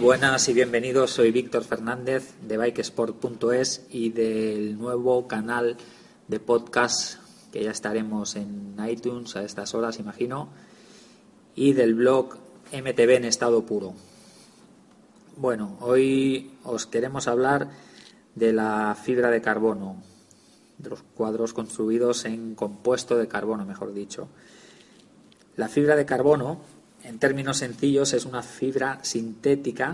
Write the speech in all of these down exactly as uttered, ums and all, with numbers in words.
buenas y bienvenidos. Soy Víctor Fernández de bikesport punto es y del nuevo canal de podcast que ya estaremos en iTunes a estas horas, imagino, y del blog M T B en estado puro. Bueno, hoy os queremos hablar de la fibra de carbono, de los cuadros construidos en compuesto de carbono, mejor dicho. La fibra de carbono, en términos sencillos, es una fibra sintética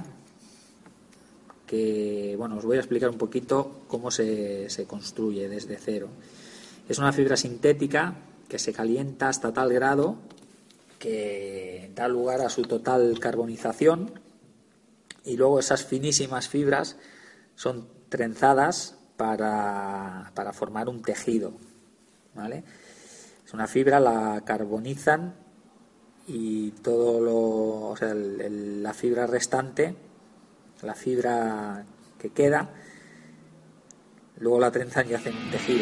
que, bueno, os voy a explicar un poquito cómo se, se construye desde cero. Es una fibra sintética que se calienta hasta tal grado que da lugar a su total carbonización y luego esas finísimas fibras son trenzadas para, para formar un tejido, ¿vale? Es una fibra, la carbonizan y todo lo, o sea, el, el, la fibra restante, la fibra que queda, luego la trenzan y hacen un tejido.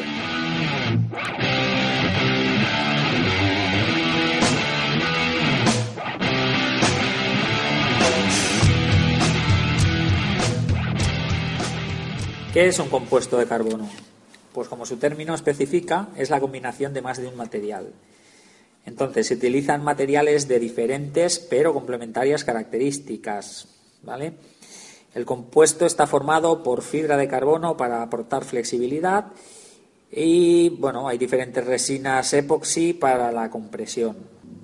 ¿Qué es un compuesto de carbono? Pues como su término especifica, es la combinación de más de un material. Entonces, se utilizan materiales de diferentes pero complementarias características, ¿vale? El compuesto está formado por fibra de carbono para aportar flexibilidad y, bueno, hay diferentes resinas epoxi para la compresión.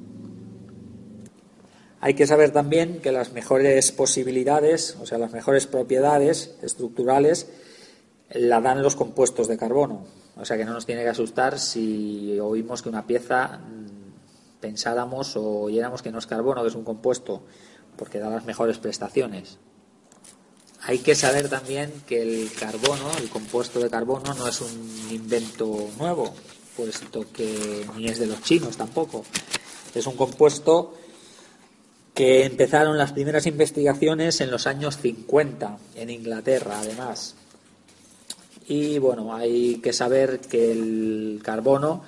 Hay que saber también que las mejores posibilidades, o sea, las mejores propiedades estructurales, la dan los compuestos de carbono. O sea que no nos tiene que asustar si oímos que una pieza pensáramos o oyéramos que no es carbono, que es un compuesto, porque da las mejores prestaciones. Hay que saber también que el carbono, el compuesto de carbono, no es un invento nuevo, puesto que ni es de los chinos tampoco. Es un compuesto que empezaron las primeras investigaciones en los años cincuenta, en Inglaterra, además. Y bueno, hay que saber que el carbono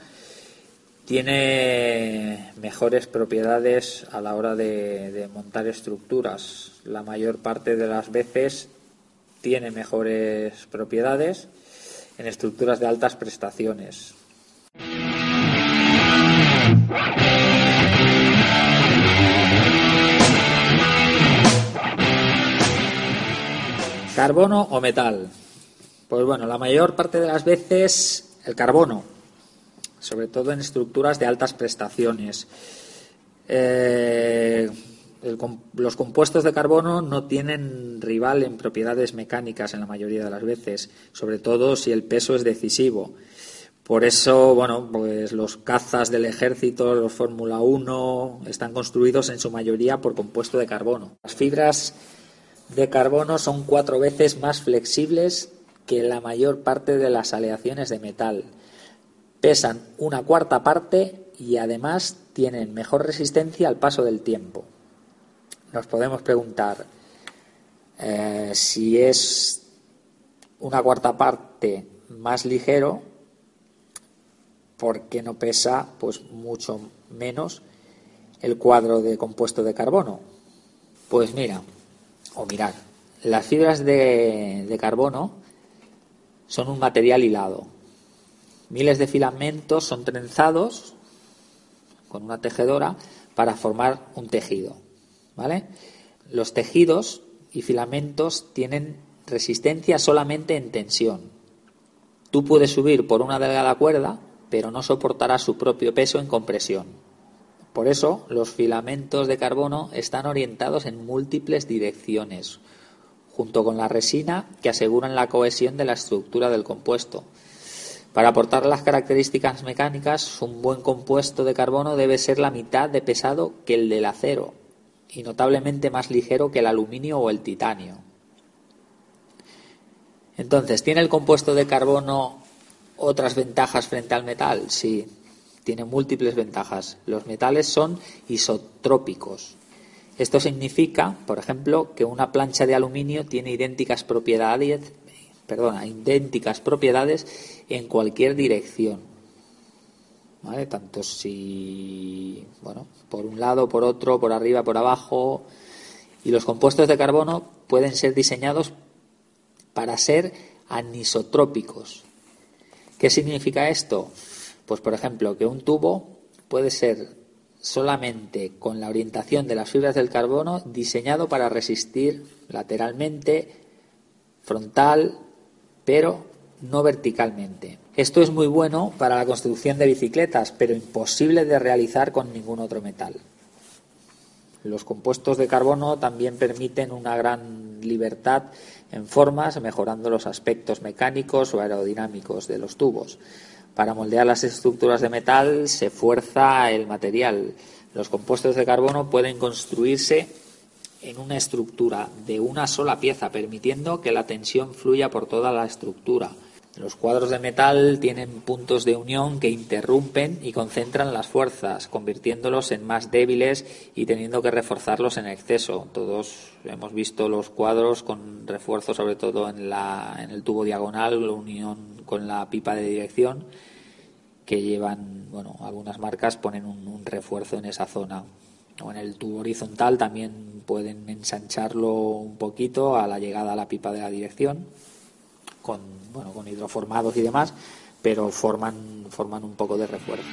tiene mejores propiedades a la hora de, de montar estructuras. La mayor parte de las veces tiene mejores propiedades en estructuras de altas prestaciones. ¿Carbono o metal? Pues bueno, la mayor parte de las veces el carbono, sobre todo en estructuras de altas prestaciones. Eh, el, los compuestos de carbono no tienen rival en propiedades mecánicas en la mayoría de las veces, sobre todo si el peso es decisivo. Por eso, bueno, pues los cazas del ejército, los Fórmula uno, están construidos en su mayoría por compuesto de carbono. Las fibras de carbono son cuatro veces más flexibles que la mayor parte de las aleaciones de metal. Pesan una cuarta parte y además tienen mejor resistencia al paso del tiempo. Nos podemos preguntar eh, si es una cuarta parte más ligero, ¿por qué no pesa pues mucho menos el cuadro de compuesto de carbono? Pues mira, o mirad, las fibras de, de carbono son un material hilado. Miles de filamentos son trenzados con una tejedora para formar un tejido, ¿vale? Los tejidos y filamentos tienen resistencia solamente en tensión. Tú puedes subir por una delgada cuerda, pero no soportará su propio peso en compresión. Por eso, los filamentos de carbono están orientados en múltiples direcciones, junto con la resina, que aseguran la cohesión de la estructura del compuesto. Para aportar las características mecánicas, un buen compuesto de carbono debe ser la mitad de pesado que el del acero y notablemente más ligero que el aluminio o el titanio. Entonces, ¿tiene el compuesto de carbono otras ventajas frente al metal? Sí, tiene múltiples ventajas. Los metales son isotrópicos. Esto significa, por ejemplo, que una plancha de aluminio tiene idénticas propiedades, perdona, idénticas propiedades en cualquier dirección. ¿Vale? Tanto si, bueno, por un lado, por otro, por arriba, por abajo, Y los compuestos de carbono pueden ser diseñados para ser anisotrópicos. ¿Qué significa esto? Pues, por ejemplo, que un tubo puede ser solamente con la orientación de las fibras del carbono diseñado para resistir lateralmente, frontal, pero no verticalmente. Esto es muy bueno para la construcción de bicicletas, pero imposible de realizar con ningún otro metal. Los compuestos de carbono también permiten una gran libertad en formas, mejorando los aspectos mecánicos o aerodinámicos de los tubos. Para moldear las estructuras de metal se fuerza el material. Los compuestos de carbono pueden construirse en una estructura de una sola pieza, permitiendo que la tensión fluya por toda la estructura. Los cuadros de metal tienen puntos de unión que interrumpen y concentran las fuerzas, convirtiéndolos en más débiles y teniendo que reforzarlos en exceso. Todos hemos visto los cuadros con refuerzo, sobre todo en, la, en el tubo diagonal, la unión con la pipa de dirección, que llevan, bueno, algunas marcas ponen un, un refuerzo en esa zona. O en el tubo horizontal también pueden ensancharlo un poquito a la llegada a la pipa de la dirección, con, bueno, con hidroformados y demás, pero forman, forman un poco de refuerzo.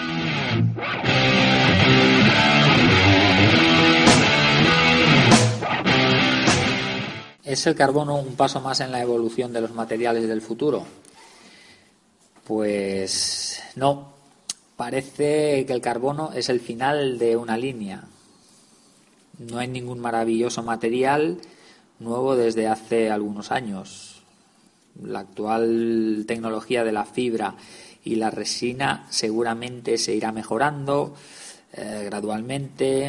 ¿Es el carbono un paso más en la evolución de los materiales del futuro? Pues no. Parece que el carbono es el final de una línea. No hay ningún maravilloso material nuevo desde hace algunos años. La actual tecnología de la fibra y la resina seguramente se irá mejorando eh, gradualmente,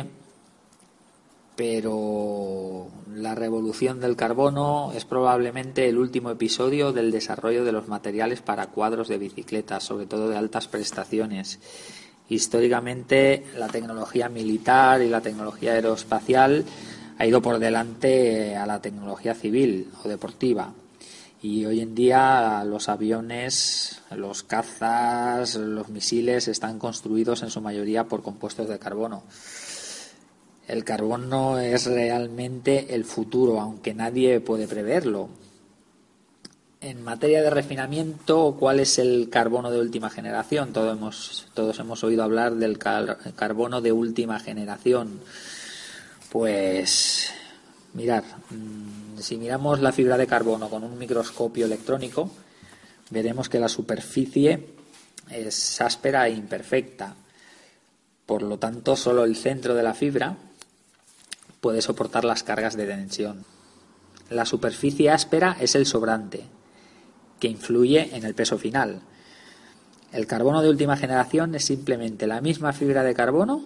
pero la revolución del carbono es probablemente el último episodio del desarrollo de los materiales para cuadros de bicicletas, sobre todo de altas prestaciones. Históricamente, la tecnología militar y la tecnología aeroespacial ha ido por delante a la tecnología civil o deportiva. Y hoy en día los aviones, los cazas, los misiles están construidos en su mayoría por compuestos de carbono. El carbono es realmente el futuro, aunque nadie puede preverlo. En materia de refinamiento, ¿cuál es el carbono de última generación? Todos hemos, todos hemos oído hablar del car- carbono de última generación. Pues, mirad, si miramos la fibra de carbono con un microscopio electrónico, veremos que la superficie es áspera e imperfecta. Por lo tanto, solo el centro de la fibra puede soportar las cargas de tensión. La superficie áspera es el sobrante, que influye en el peso final. El carbono de última generación es simplemente la misma fibra de carbono,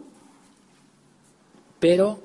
pero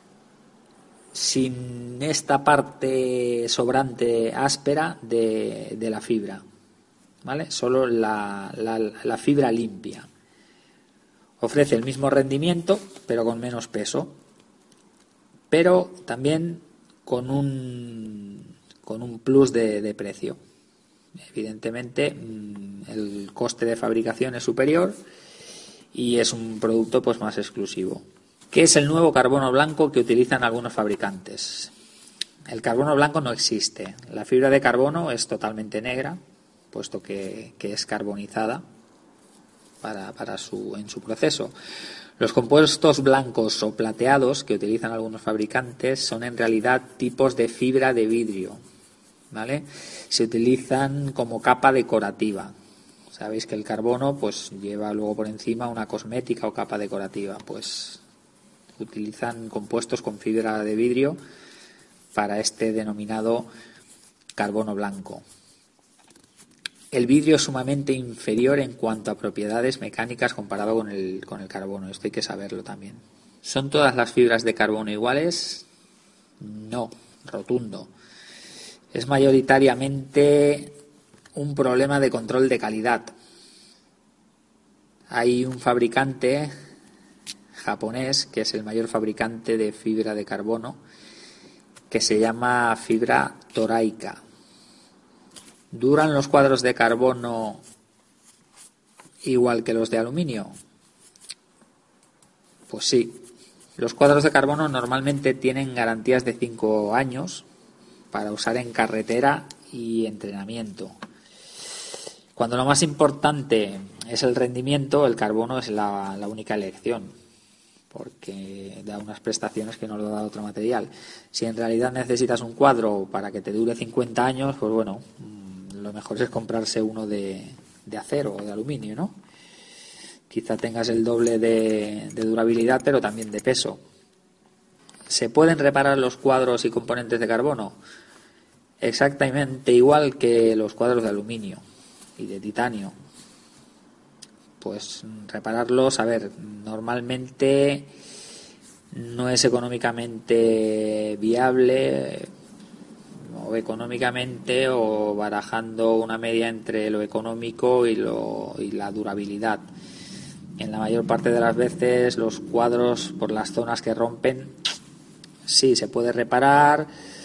sin esta parte sobrante áspera de, de la fibra, ¿vale? Solo la, la, la fibra limpia. Ofrece el mismo rendimiento, pero con menos peso, pero también con un, con un plus de, de precio. Evidentemente, el coste de fabricación es superior y es un producto pues más exclusivo. ¿Qué es el nuevo carbono blanco que utilizan algunos fabricantes? El carbono blanco no existe. La fibra de carbono es totalmente negra, puesto que, que es carbonizada para, para su, en su proceso. Los compuestos blancos o plateados que utilizan algunos fabricantes son en realidad tipos de fibra de vidrio, ¿vale? Se utilizan como capa decorativa. Sabéis que el carbono pues lleva luego por encima una cosmética o capa decorativa, pues utilizan compuestos con fibra de vidrio para este denominado carbono blanco. El vidrio es sumamente inferior en cuanto a propiedades mecánicas comparado con el, con el carbono. Esto hay que saberlo también. ¿Son todas las fibras de carbono iguales? No, rotundo. Es mayoritariamente un problema de control de calidad. Hay un fabricante japonés, que es el mayor fabricante de fibra de carbono, que se llama fibra Toraika. ¿Duran los cuadros de carbono igual que los de aluminio? Pues sí, Los cuadros de carbono normalmente tienen garantías de cinco años para usar en carretera y entrenamiento. Cuando lo más importante es el rendimiento, el carbono es la, la única elección, porque da unas prestaciones que no lo da otro material. Si en realidad necesitas un cuadro para que te dure cincuenta años, pues bueno, lo mejor es comprarse uno de, de acero o de aluminio, ¿no? Quizá tengas el doble de, de durabilidad, pero también de peso. ¿Se pueden reparar los cuadros y componentes de carbono? Exactamente igual que los cuadros de aluminio y de titanio. Pues repararlos, a ver, normalmente no es económicamente viable, o económicamente o barajando una media entre lo económico y, lo, y la durabilidad. En la mayor parte de las veces los cuadros, por las zonas que rompen, sí se puede reparar,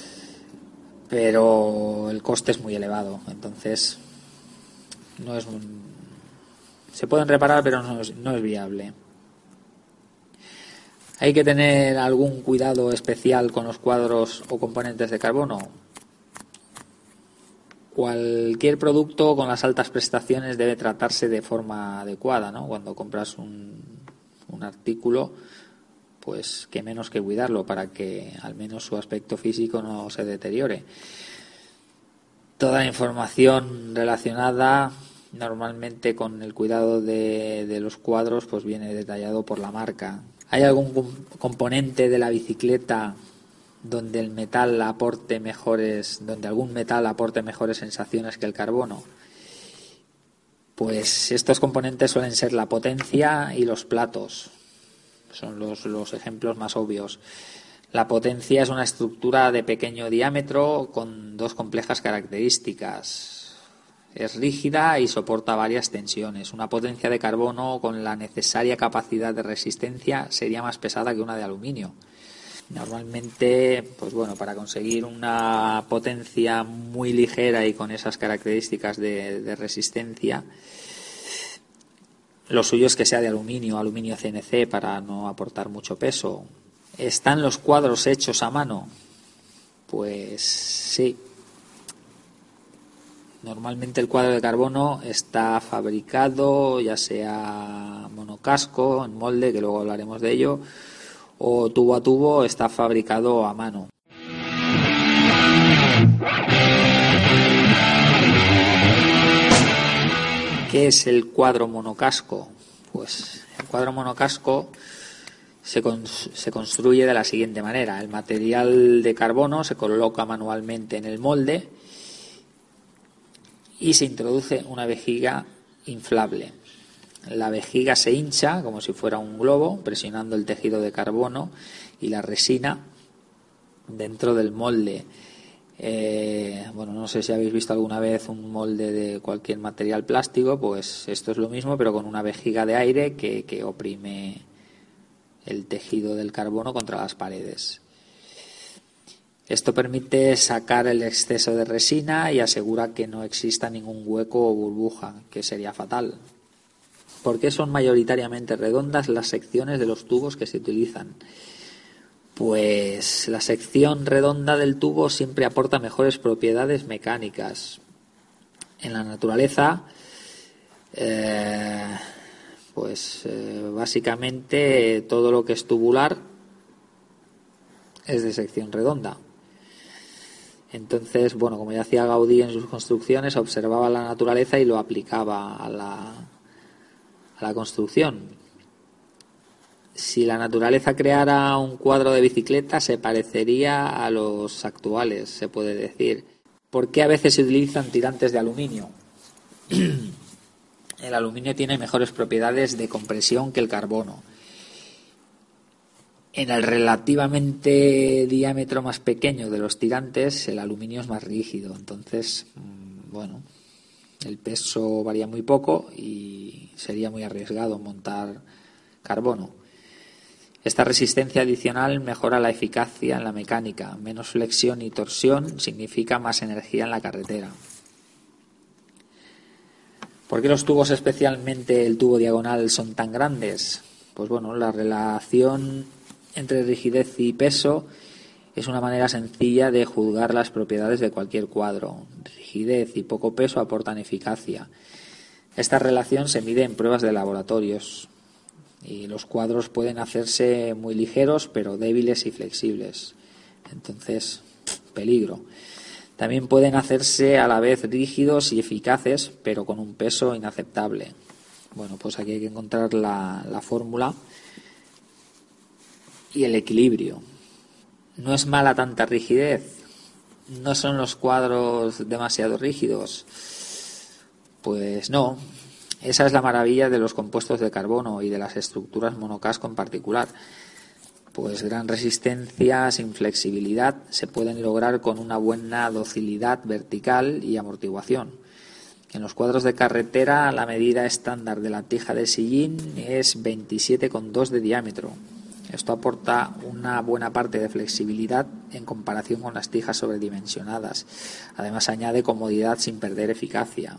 pero el coste es muy elevado. Entonces no es un, se pueden reparar, pero no es, no es viable. ¿Hay que tener algún cuidado especial con los cuadros o componentes de carbono? Cualquier producto con las altas prestaciones debe tratarse de forma adecuada, ¿no? Cuando compras un, un artículo, pues qué menos que cuidarlo para que al menos su aspecto físico no se deteriore. Toda la información relacionada normalmente con el cuidado de, de los cuadros pues viene detallado por la marca. ¿Hay algún componente de la bicicleta donde el metal aporte mejores, donde algún metal aporte mejores sensaciones que el carbono? Pues estos componentes suelen ser la potencia y los platos. Son los, los ejemplos más obvios. La potencia es una estructura de pequeño diámetro con dos complejas características. Es rígida y soporta varias tensiones. Una potencia de carbono con la necesaria capacidad de resistencia sería más pesada que una de aluminio. Normalmente, pues bueno, para conseguir una potencia muy ligera y con esas características de, de resistencia, lo suyo es que sea de aluminio, aluminio C N C, para no aportar mucho peso. ¿Están los cuadros hechos a mano? Pues sí. Normalmente el cuadro de carbono está fabricado, ya sea monocasco, en molde, que luego hablaremos de ello, o tubo a tubo, está fabricado a mano. ¿Qué es el cuadro monocasco? Pues el cuadro monocasco se, con, se construye de la siguiente manera. El material de carbono se coloca manualmente en el molde y se introduce una vejiga inflable. La vejiga se hincha como si fuera un globo, presionando el tejido de carbono y la resina dentro del molde. Eh, bueno, no sé si habéis visto alguna vez un molde de cualquier material plástico, pues esto es lo mismo, pero con una vejiga de aire que, que oprime el tejido del carbono contra las paredes. Esto permite sacar el exceso de resina y asegura que no exista ningún hueco o burbuja, que sería fatal. ¿Por qué son mayoritariamente redondas las secciones de los tubos que se utilizan? Pues la sección redonda del tubo siempre aporta mejores propiedades mecánicas. En la naturaleza, eh, pues eh, básicamente todo lo que es tubular es de sección redonda. Entonces, bueno, como ya hacía Gaudí en sus construcciones, observaba la naturaleza y lo aplicaba a la, a la construcción. Si la naturaleza creara un cuadro de bicicleta, se parecería a los actuales, se puede decir. ¿Por qué a veces se utilizan tirantes de aluminio? El aluminio tiene mejores propiedades de compresión que el carbono. En el relativamente diámetro más pequeño de los tirantes, el aluminio es más rígido. Entonces, bueno, el peso varía muy poco y sería muy arriesgado montar carbono. Esta resistencia adicional mejora la eficacia en la mecánica. Menos flexión y torsión significa más energía en la carretera. ¿Por qué los tubos, especialmente el tubo diagonal, son tan grandes? Pues bueno, la relación entre rigidez y peso es una manera sencilla de juzgar las propiedades de cualquier cuadro. Rigidez y poco peso aportan eficacia. Esta relación se mide en pruebas de laboratorios y los cuadros pueden hacerse muy ligeros pero débiles y flexibles. Entonces, peligro. También pueden hacerse a la vez rígidos y eficaces pero con un peso inaceptable. Bueno, pues aquí hay que encontrar la, la fórmula y el equilibrio. No es mala tanta rigidez, no son los cuadros demasiado rígidos. Pues no, esa es la maravilla de los compuestos de carbono y de las estructuras monocasco en particular. Pues gran resistencia sin flexibilidad se pueden lograr con una buena docilidad vertical y amortiguación. En los cuadros de carretera la medida estándar de la tija de sillín es veintisiete coma dos de diámetro. Esto aporta una buena parte de flexibilidad en comparación con las tijas sobredimensionadas. Además añade comodidad sin perder eficacia.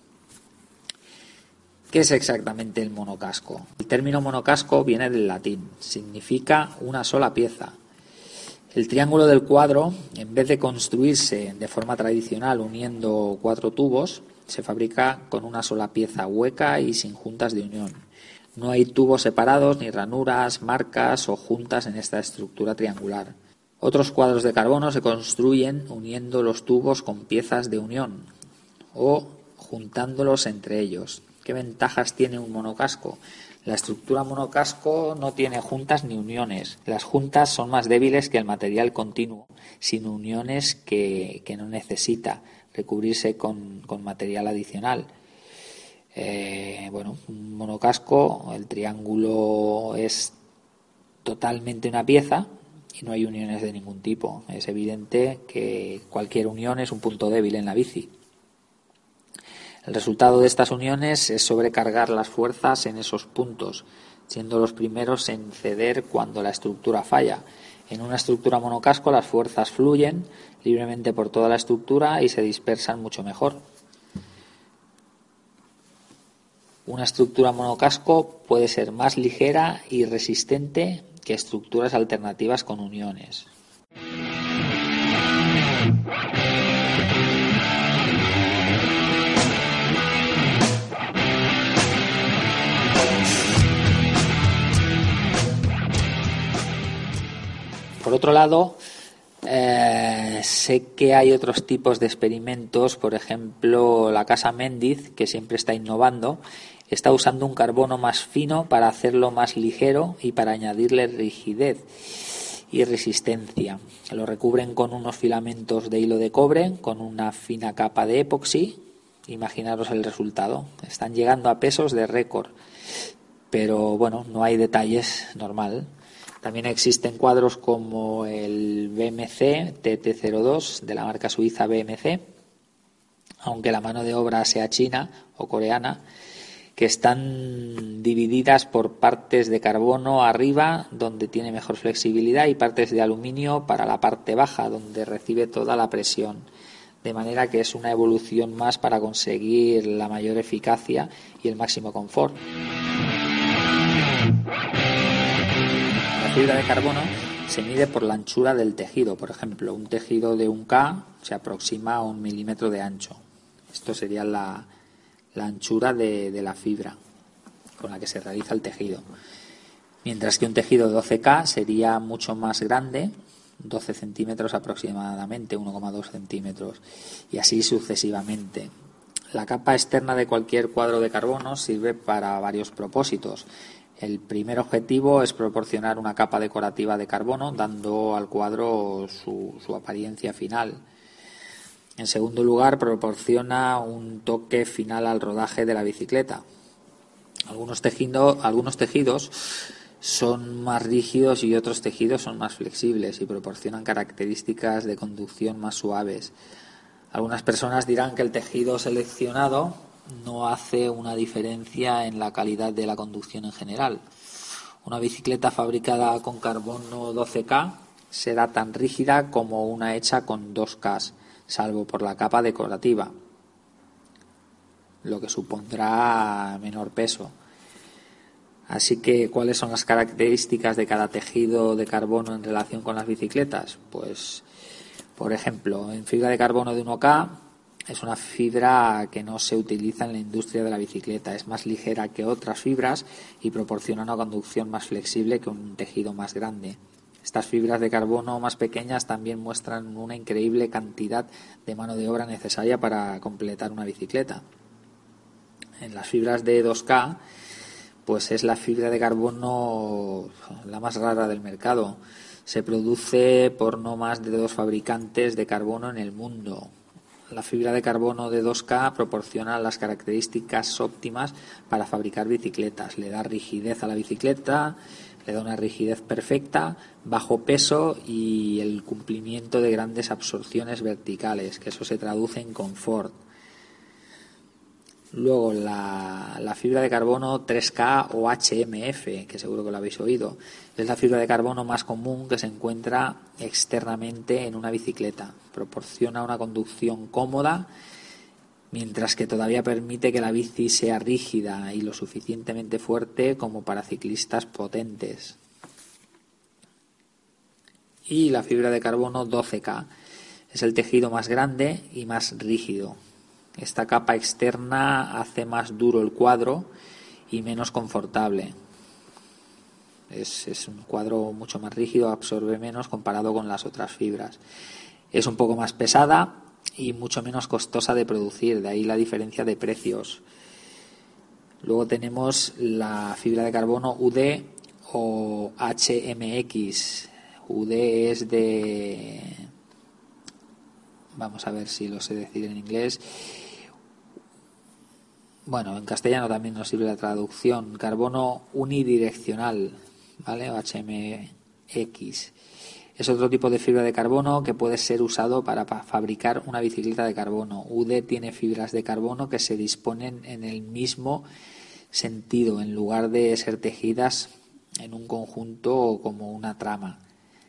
¿Qué es exactamente el monocasco? El término monocasco viene del latín, significa una sola pieza. El triángulo del cuadro, en vez de construirse de forma tradicional uniendo cuatro tubos, se fabrica con una sola pieza hueca y sin juntas de unión. No hay tubos separados, ni ranuras, marcas o juntas en esta estructura triangular. Otros cuadros de carbono se construyen uniendo los tubos con piezas de unión o juntándolos entre ellos. ¿Qué ventajas tiene un monocasco? La estructura monocasco no tiene juntas ni uniones. Las juntas son más débiles que el material continuo, sin uniones que, que no necesita recubrirse con, con material adicional. Eh, bueno, un monocasco, el triángulo es totalmente una pieza y no hay uniones de ningún tipo. Es evidente que cualquier unión es un punto débil en la bici. El resultado de estas uniones es sobrecargar las fuerzas en esos puntos, siendo los primeros en ceder cuando la estructura falla. En una estructura monocasco las fuerzas fluyen libremente por toda la estructura y se dispersan mucho mejor. Una estructura monocasco puede ser más ligera y resistente que estructuras alternativas con uniones. Por otro lado, eh, sé que hay otros tipos de experimentos, por ejemplo, la Casa Mendiz, que siempre está innovando, está usando un carbono más fino para hacerlo más ligero y para añadirle rigidez y resistencia. Lo recubren con unos filamentos de hilo de cobre, con una fina capa de epoxi. Imaginaros el resultado. Están llegando a pesos de récord, pero bueno, no hay detalles, normal. También existen cuadros como el B M C T T cero dos de la marca suiza B M C, aunque la mano de obra sea china o coreana, que están divididas por partes de carbono arriba, donde tiene mejor flexibilidad, y partes de aluminio para la parte baja, donde recibe toda la presión. De manera que es una evolución más para conseguir la mayor eficacia y el máximo confort. La fibra de carbono se mide por la anchura del tejido. Por ejemplo, un tejido de un K se aproxima a un milímetro de ancho. Esto sería la, la anchura de, de la fibra con la que se realiza el tejido. Mientras que un tejido de doce K sería mucho más grande, doce centímetros aproximadamente, uno coma dos centímetros, y así sucesivamente. La capa externa de cualquier cuadro de carbono sirve para varios propósitos. El primer objetivo es proporcionar una capa decorativa de carbono, dando al cuadro su, su apariencia final. En segundo lugar, proporciona un toque final al rodaje de la bicicleta. Algunos, tejido, algunos tejidos son más rígidos y otros tejidos son más flexibles y proporcionan características de conducción más suaves. Algunas personas dirán que el tejido seleccionado no hace una diferencia en la calidad de la conducción en general. Una bicicleta fabricada con carbono doce K será tan rígida como una hecha con dos K, salvo por la capa decorativa, lo que supondrá menor peso. Así que, ¿cuáles son las características de cada tejido de carbono en relación con las bicicletas? Pues, por ejemplo, en fibra de carbono de uno K es una fibra que no se utiliza en la industria de la bicicleta. Es más ligera que otras fibras y proporciona una conducción más flexible que un tejido más grande. Estas fibras de carbono más pequeñas también muestran una increíble cantidad de mano de obra necesaria para completar una bicicleta. En las fibras de dos K, pues es la fibra de carbono la más rara del mercado. Se produce por no más de dos fabricantes de carbono en el mundo. La fibra de carbono de dos K proporciona las características óptimas para fabricar bicicletas. Le da rigidez a la bicicleta, le da una rigidez perfecta, bajo peso y el cumplimiento de grandes absorciones verticales, que eso se traduce en confort. Luego la, la fibra de carbono tres K o H M F, que seguro que lo habéis oído, es la fibra de carbono más común que se encuentra externamente en una bicicleta. Proporciona una conducción cómoda, mientras que todavía permite que la bici sea rígida y lo suficientemente fuerte como para ciclistas potentes. Y la fibra de carbono doce K es el tejido más grande y más rígido. Esta capa externa hace más duro el cuadro y menos confortable. Es, es un cuadro mucho más rígido, absorbe menos comparado con las otras fibras. Es un poco más pesada y mucho menos costosa de producir, de ahí la diferencia de precios. Luego tenemos la fibra de carbono U D o H M X. U D es de... Vamos a ver si lo sé decir en inglés. Bueno, en castellano también nos sirve la traducción. Carbono unidireccional, ¿vale? O H M X. Es otro tipo de fibra de carbono que puede ser usado para fabricar una bicicleta de carbono. U D tiene fibras de carbono que se disponen en el mismo sentido, en lugar de ser tejidas en un conjunto o como una trama.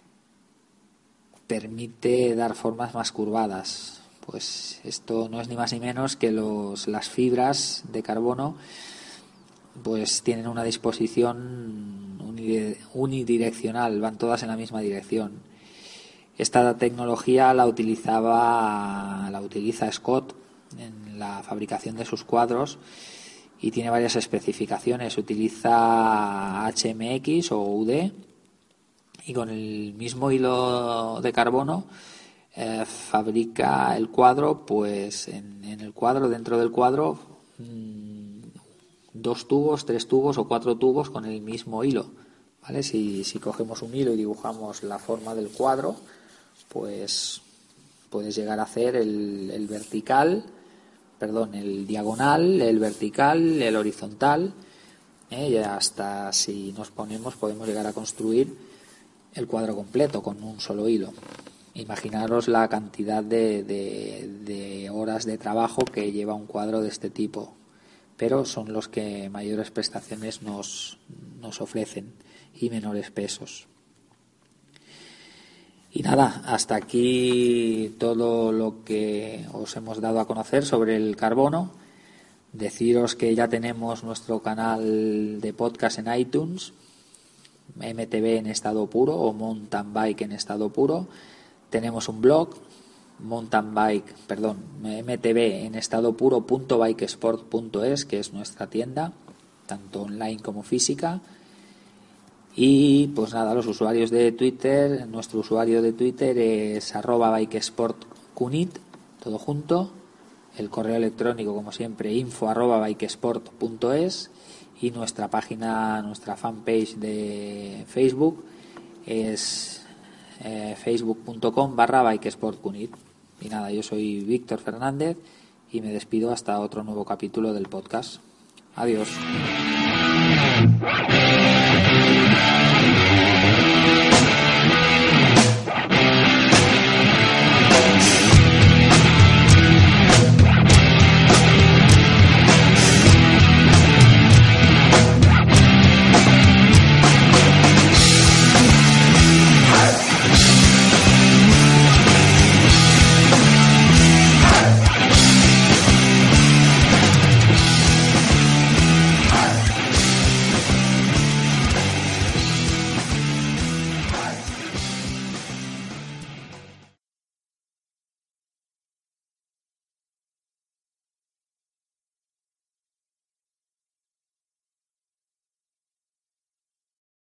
Permite dar formas más curvadas. Pues esto no es ni más ni menos que los, las fibras de carbono pues tienen una disposición unidireccional, van todas en la misma dirección. Esta tecnología la utilizaba, la utiliza Scott en la fabricación de sus cuadros y tiene varias especificaciones. Utiliza H M X o U D y con el mismo hilo de carbono eh, fabrica el cuadro, pues en, en el cuadro, dentro del cuadro, mmm, dos tubos, tres tubos o cuatro tubos con el mismo hilo, ¿vale? Si, si cogemos un hilo y dibujamos la forma del cuadro, pues puedes llegar a hacer el, el vertical, perdón, el diagonal, el vertical, el horizontal, ¿eh? Y hasta si nos ponemos podemos llegar a construir el cuadro completo con un solo hilo. Imaginaros la cantidad de, de, de horas de trabajo que lleva un cuadro de este tipo, pero son los que mayores prestaciones nos, nos ofrecen y menores pesos. Y nada, hasta aquí todo lo que os hemos dado a conocer sobre el carbono. Deciros que ya tenemos nuestro canal de podcast en iTunes, M T B en estado puro o Mountain Bike en estado puro. Tenemos un blog, mountain bike, perdón, M T B en estado puro punto bikesport punto es, que es nuestra tienda, tanto online como física. Y pues nada, los usuarios de Twitter, nuestro usuario de Twitter es arroba bikesportcunit, todo junto. El correo electrónico, como siempre, info arroba bikesport punto es. Y nuestra página, nuestra fanpage de Facebook es eh, facebook punto com barra bikesportcunit. Y nada, yo soy Víctor Fernández y me despido hasta otro nuevo capítulo del podcast. Adiós.